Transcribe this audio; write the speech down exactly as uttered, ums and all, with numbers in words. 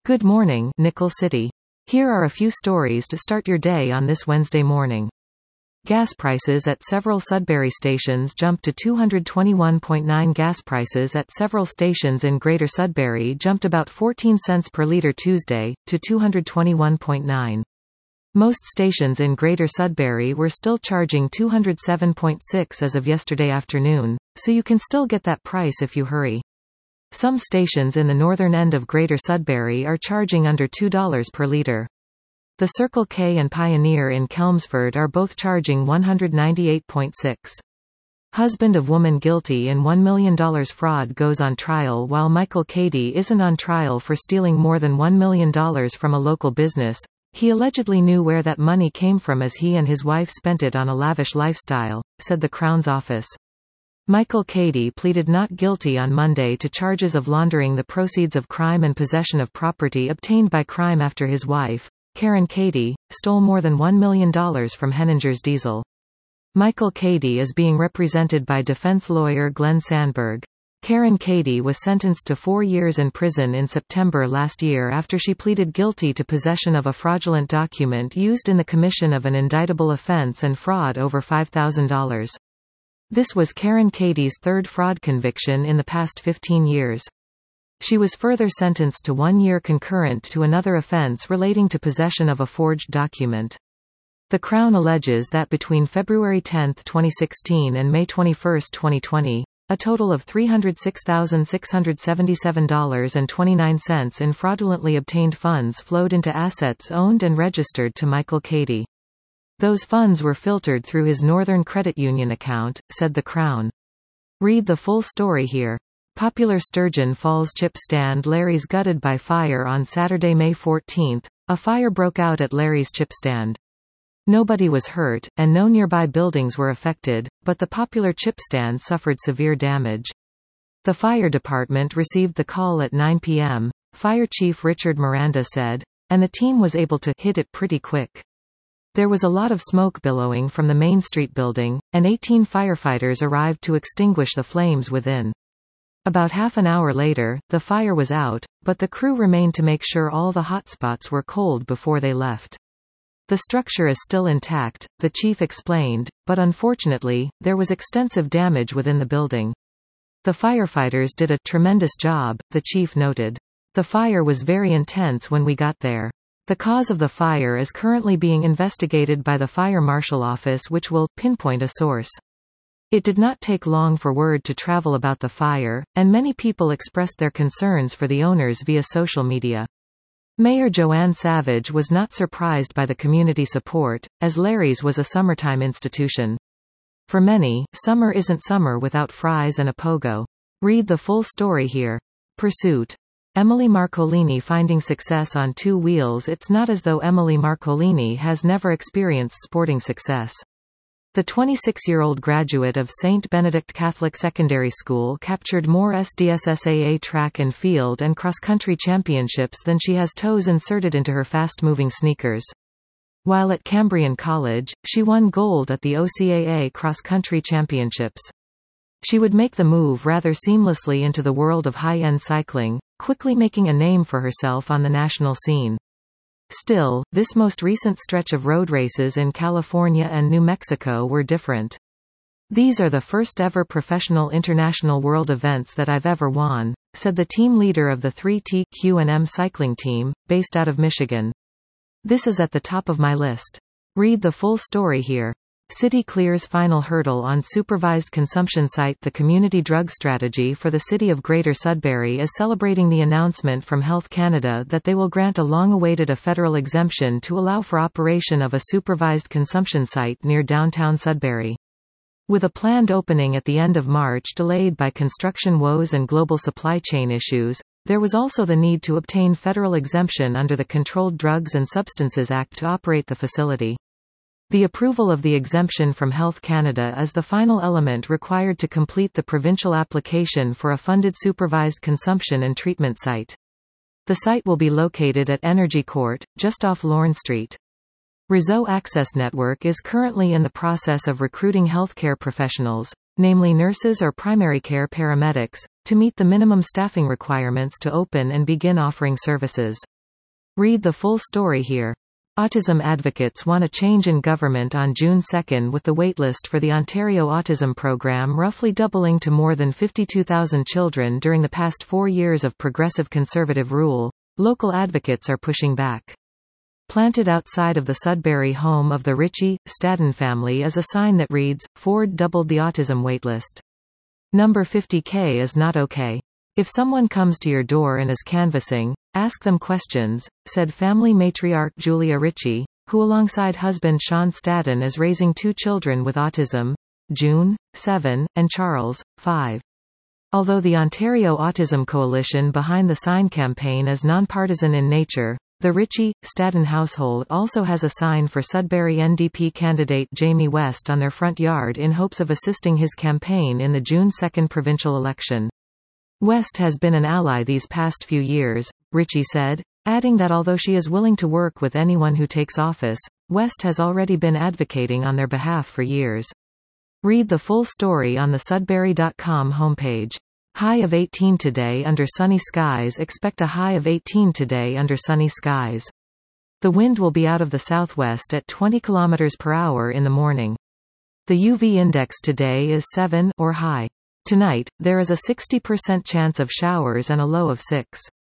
Good morning, Nickel City. Here are a few stories to start your day on this Wednesday morning. Gas prices at several Sudbury stations jumped to two hundred twenty-one point nine. Gas prices at several stations in Greater Sudbury jumped about fourteen cents per litre Tuesday, to two hundred twenty-one point nine. Most stations in Greater Sudbury were still charging two hundred seven point six as of yesterday afternoon, so you can still get that price if you hurry. Some stations in the northern end of Greater Sudbury are charging under two dollars per litre. The Circle K and Pioneer in Chelmsford are both charging one hundred ninety-eight point six. Husband of woman guilty in one million dollars fraud goes on trial while Michael Cady isn't on trial for stealing more than one million dollars from a local business. He allegedly knew where that money came from as he and his wife spent it on a lavish lifestyle, said the Crown's office. Michael Cady pleaded not guilty on Monday to charges of laundering the proceeds of crime and possession of property obtained by crime after his wife, Karen Cady, stole more than one million dollars from Henninger's Diesel. Michael Cady is being represented by defense lawyer Glenn Sandberg. Karen Cady was sentenced to four years in prison in September last year after she pleaded guilty to possession of a fraudulent document used in the commission of an indictable offense and fraud over five thousand dollars. This was Karen Cady's third fraud conviction in the past fifteen years. She was further sentenced to one year concurrent to another offense relating to possession of a forged document. The Crown alleges that between February tenth twenty sixteen and May twenty-first twenty twenty, a total of three hundred six thousand six hundred seventy-seven dollars and twenty-nine cents in fraudulently obtained funds flowed into assets owned and registered to Michael Cady. Those funds were filtered through his Northern Credit Union account, said the Crown. Read the full story here. Popular Sturgeon Falls chip stand Larry's gutted by fire on Saturday, May fourteenth. A fire broke out at Larry's chip stand. Nobody was hurt, and no nearby buildings were affected, but the popular chip stand suffered severe damage. The fire department received the call at nine p m, Fire Chief Richard Miranda said, and the team was able to hit it pretty quick. There was a lot of smoke billowing from the Main Street building, and eighteen firefighters arrived to extinguish the flames within. About half an hour later, the fire was out, but the crew remained to make sure all the hotspots were cold before they left. The structure is still intact, the chief explained, but unfortunately, there was extensive damage within the building. The firefighters did a tremendous job, the chief noted. The fire was very intense when we got there. The cause of the fire is currently being investigated by the Fire Marshal Office, which will pinpoint a source. It did not take long for word to travel about the fire, and many people expressed their concerns for the owners via social media. Mayor Joanne Savage was not surprised by the community support, as Larry's was a summertime institution. For many, summer isn't summer without fries and a pogo. Read the full story here. Pursuit. Emily Marcolini finding success on two wheels. It's not as though Emily Marcolini has never experienced sporting success. The twenty-six-year-old graduate of Saint Benedict Catholic Secondary School captured more S D S S A A track and field and cross-country championships than she has toes inserted into her fast-moving sneakers. While at Cambrian College, she won gold at the O C A A cross-country championships. She would make the move rather seamlessly into the world of high-end cycling, quickly making a name for herself on the national scene. Still, this most recent stretch of road races in California and New Mexico were different. These are the first ever professional international world events that I've ever won, said the team leader of the three T Q and M cycling team, based out of Michigan. This is at the top of my list. Read the full story here. City clears final hurdle on supervised consumption site. The community drug strategy for the city of Greater Sudbury is celebrating the announcement from Health Canada that they will grant a long-awaited a federal exemption to allow for operation of a supervised consumption site near downtown Sudbury. With a planned opening at the end of March delayed by construction woes and global supply chain issues, there was also the need to obtain federal exemption under the Controlled Drugs and Substances Act to operate the facility. The approval of the exemption from Health Canada is the final element required to complete the provincial application for a funded supervised consumption and treatment site. The site will be located at Energy Court, just off Lorne Street. Réseau Access Network is currently in the process of recruiting healthcare professionals, namely nurses or primary care paramedics, to meet the minimum staffing requirements to open and begin offering services. Read the full story here. Autism advocates want a change in government on June second, with the waitlist for the Ontario Autism Programme roughly doubling to more than fifty-two thousand children during the past four years of progressive Conservative rule. Local advocates are pushing back. Planted outside of the Sudbury home of the Ritchie, Staden family is a sign that reads, "Ford doubled the autism waitlist. Number fifty K is not okay. If someone comes to your door and is canvassing, ask them questions," said family matriarch Julia Ritchie, who alongside husband Sean Staden is raising two children with autism, June, seven, and Charles, five. Although the Ontario Autism Coalition behind the sign campaign is nonpartisan in nature, the Ritchie, Staden household also has a sign for Sudbury N D P candidate Jamie West on their front yard in hopes of assisting his campaign in the June second provincial election. West has been an ally these past few years, Ritchie said, adding that although she is willing to work with anyone who takes office, West has already been advocating on their behalf for years. Read the full story on the Sudbury dot com homepage. High of eighteen today under sunny skies. Expect a high of eighteen today under sunny skies. The wind will be out of the southwest at twenty kilometers per hour in the morning. The U V index today is seven or high. Tonight, there is a sixty percent chance of showers and a low of six.